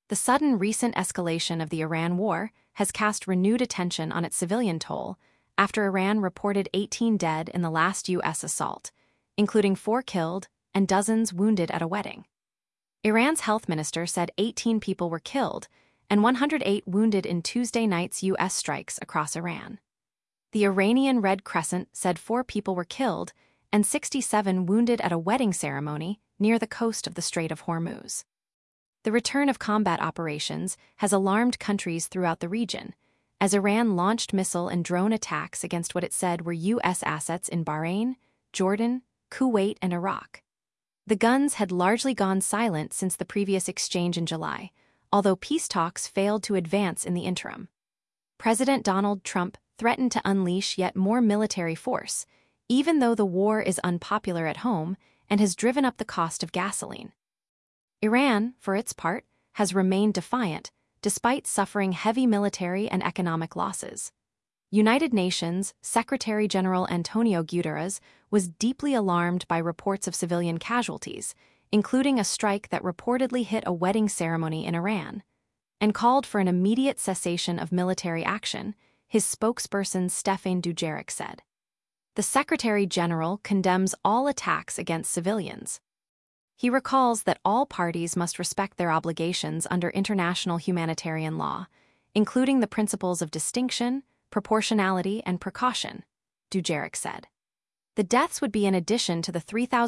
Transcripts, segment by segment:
The sudden recent escalation of the Iran war has cast renewed attention on its civilian toll after Iran reported 18 dead in the last U.S. assault, including 4 killed and dozens wounded at a wedding. Iran's health minister said 18 people were killed and 108 wounded in Tuesday night's U.S. strikes across Iran. The Iranian Red Crescent said 4 people were killed and 67 wounded at a wedding ceremony near the coast of the Strait of Hormuz. The return of combat operations has alarmed countries throughout the region, as Iran launched missile and drone attacks against what it said were U.S. assets in Bahrain, Jordan, Kuwait, and Iraq. The guns had largely gone silent since the previous exchange in July, although peace talks failed to advance in the interim. President Donald Trump threatened to unleash yet more military force, even though the war is unpopular at home and has driven up the cost of gasoline. Iran, for its part, has remained defiant, despite suffering heavy military and economic losses. United Nations Secretary-General Antonio Guterres was deeply alarmed by reports of civilian casualties, including a strike that reportedly hit a wedding ceremony in Iran, and called for an immediate cessation of military action, his spokesperson Stéphane Dujarric said. The Secretary-General condemns all attacks against civilians. He recalls that all parties must respect their obligations under international humanitarian law, including the principles of distinction, proportionality, and precaution, Dujarric said. The deaths would be in addition to the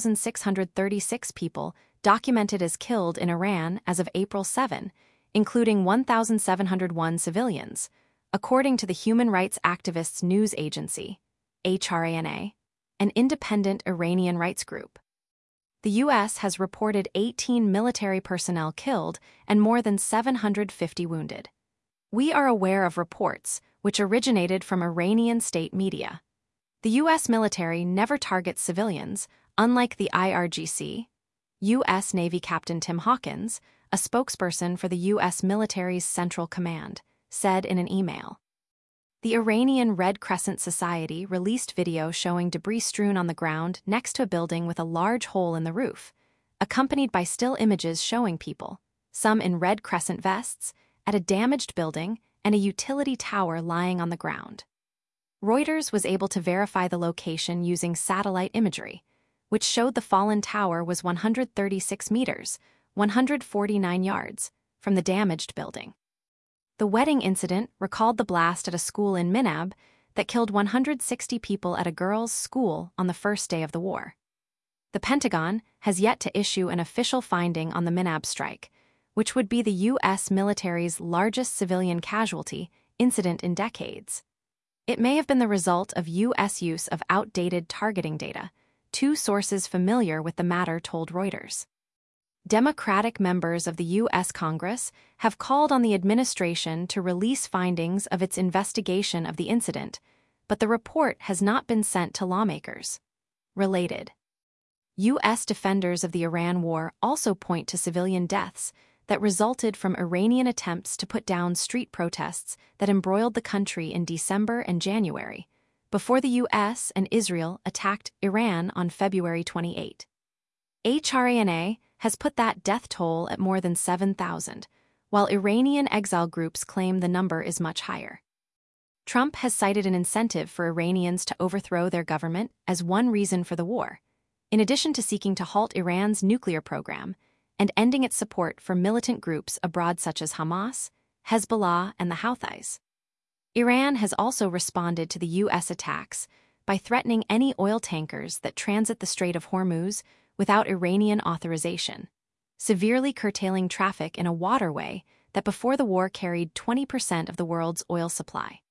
3,636 people documented as killed in Iran as of April 7, including 1,701 civilians, according to the human rights activists' news agency, HRANA, an independent Iranian rights group. The U.S. has reported 18 military personnel killed and more than 750 wounded. We are aware of reports, which originated from Iranian state media. The U.S. military never targets civilians, unlike the IRGC. U.S. Navy Captain Tim Hawkins, a spokesperson for the U.S. military's Central Command, said in an email. The Iranian Red Crescent Society released video showing debris strewn on the ground next to a building with a large hole in the roof, accompanied by still images showing people, some in Red Crescent vests, at a damaged building and a utility tower lying on the ground. Reuters was able to verify the location using satellite imagery, which showed the fallen tower was 136 meters, 149 yards, from the damaged building. The wedding incident recalled the blast at a school in Minab that killed 160 people at a girls' school on the first day of the war. The Pentagon has yet to issue an official finding on the Minab strike, which would be the U.S. military's largest civilian casualty incident in decades. It may have been the result of U.S. use of outdated targeting data, 2 sources familiar with the matter told Reuters. Democratic members of the U.S. Congress have called on the administration to release findings of its investigation of the incident, but the report has not been sent to lawmakers. Related. U.S. defenders of the Iran war also point to civilian deaths that resulted from Iranian attempts to put down street protests that embroiled the country in December and January, before the U.S. and Israel attacked Iran on February 28. HRANA has put that death toll at more than 7,000, while Iranian exile groups claim the number is much higher. Trump has cited an incentive for Iranians to overthrow their government as one reason for the war, in addition to seeking to halt Iran's nuclear program and ending its support for militant groups abroad such as Hamas, Hezbollah, and the Houthis. Iran has also responded to the U.S. attacks by threatening any oil tankers that transit the Strait of Hormuz without Iranian authorization, severely curtailing traffic in a waterway that before the war carried 20% of the world's oil supply.